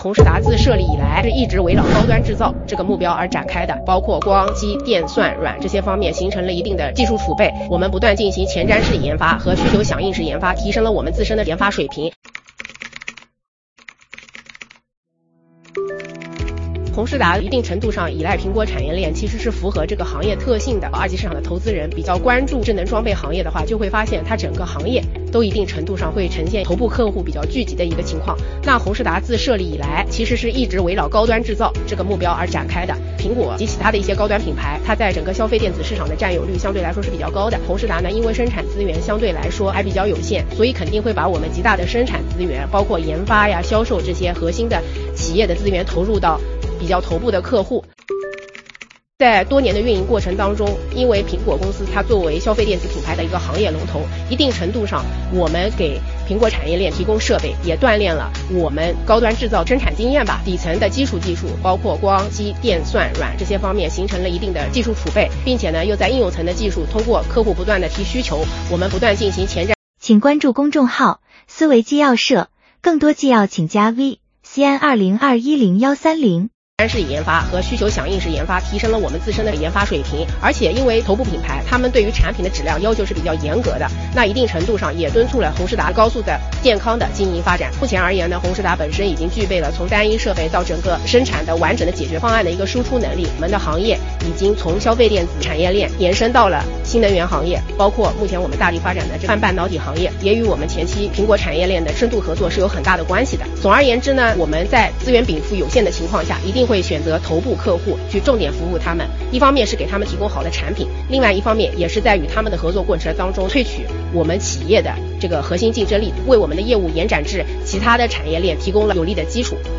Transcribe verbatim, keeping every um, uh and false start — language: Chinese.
宏仕达自设立以来是一直围绕高端制造这个目标而展开的，包括光、机、电、算、软这些方面形成了一定的技术储备。我们不断进行前瞻式研发和需求响应式研发，提升了我们自身的研发水平。宏仕达一定程度上依赖苹果产业链，其实是符合这个行业特性的。二级市场的投资人比较关注智能装备行业的话，就会发现它整个行业都一定程度上会呈现头部客户比较聚集的一个情况。那宏仕达自设立以来，其实是一直围绕高端制造这个目标而展开的。苹果及其他的一些高端品牌，它在整个消费电子市场的占有率相对来说是比较高的。宏仕达呢，因为生产资源相对来说还比较有限，所以肯定会把我们极大的生产资源，包括研发呀、销售这些核心的企业的资源投入到比较头部的客户。在多年的运营过程当中，因为苹果公司它作为消费电子品牌的一个行业龙头，一定程度上我们给苹果产业链提供设备，也锻炼了我们高端制造生产经验吧。底层的基础技术包括光、机、电、算、软这些方面形成了一定的技术储备，并且呢又在应用层的技术通过客户不断的提需求，我们不断进行前瞻。 请关注公众号思维纪要社，更多纪要请加 V C N 二零二一零一三零。 前瞻式研发和需求响应式研发提升了我们自身的研发水平，而且因为头部品牌他们对于产品的质量要求是比较严格的，那一定程度上也敦促了宏仕达高速的健康的经营发展。目前而言呢，宏仕达本身已经具备了从单一设备到整个生产的完整的解决方案的一个输出能力。我们的行业已经从消费电子产业链延伸到了新能源行业，包括目前我们大力发展的这半半导体行业，也与我们前期苹果产业链的深度合作是有很大的关系的。总而言之呢，我们在资源禀赋有限的情况下，一定会选择头部客户去重点服务他们，一方面是给他们提供好的产品，另外一方面也是在与他们的合作过程当中萃取我们企业的这个核心竞争力，为我们的业务延展至其他的产业链提供了有力的基础。